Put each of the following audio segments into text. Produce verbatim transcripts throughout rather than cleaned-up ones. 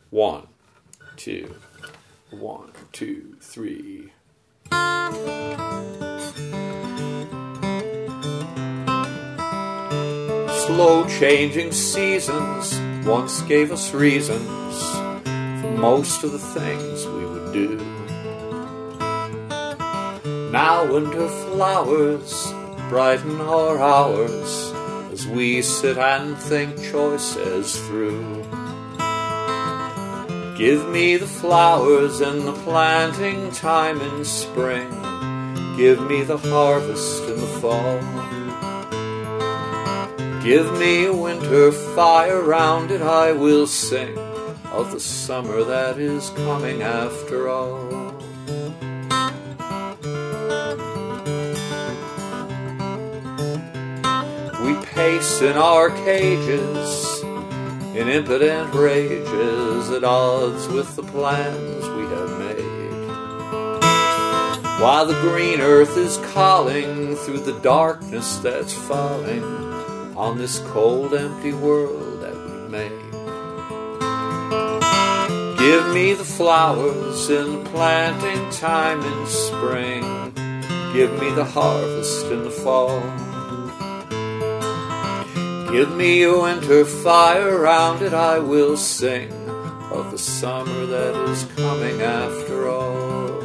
One, two, one, two, three. Slow changing seasons once gave us reasons for most of the things we would do. Now winter flowers brighten our hours as we sit and think choices through. Give me the flowers in the planting time in spring. Give me the harvest in the fall. Give me a winter fire, round it I will sing of the summer that is coming after all. We pace in our cages in impotent rages, at odds with the plans we have made, while the green earth is calling through the darkness that's falling on this cold, empty world that we made. Give me the flowers in the planting time in spring. Give me the harvest in the fall. Give me a winter fire, round it I will sing of the summer that is coming after all.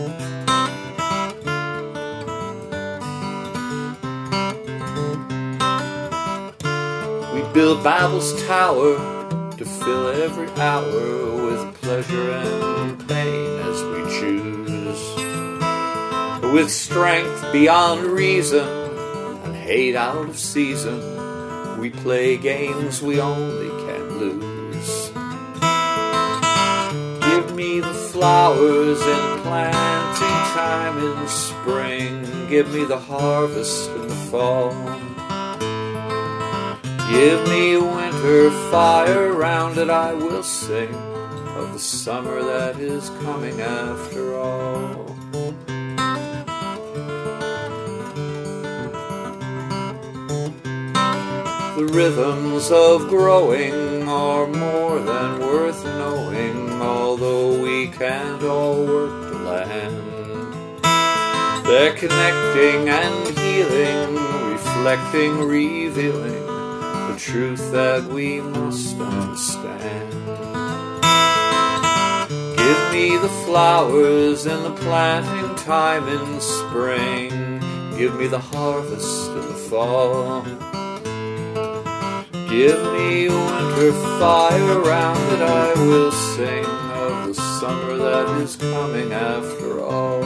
We build Babel's tower to fill every hour with pleasure and pain as we choose, with strength beyond reason and hate out of season. We play games we only can lose. Give me the flowers in planting time in spring. Give me the harvest in the fall. Give me a winter fire, round it I will sing of the summer that is coming after all. The rhythms of growing are more than worth knowing, although we can't all work to land. They're connecting and healing, reflecting, revealing the truth that we must understand. Give me the flowers in the planting time in spring. Give me the harvest in the fall. Give me a winter fire, round it I will sing of the summer that is coming after all.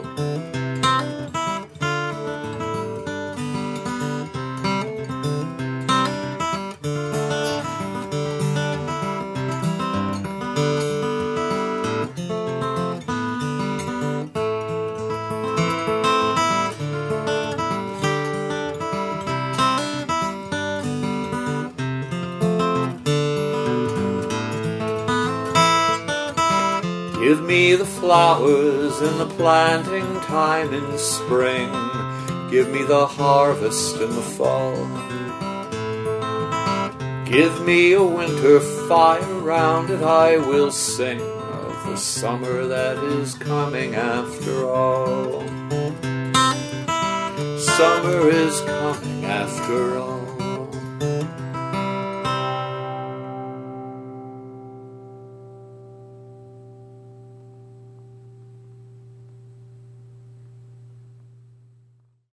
Give me the flowers in the planting time in spring. Give me the harvest in the fall. Give me a winter fire, round it I will sing of the summer that is coming after all. Summer is coming after all.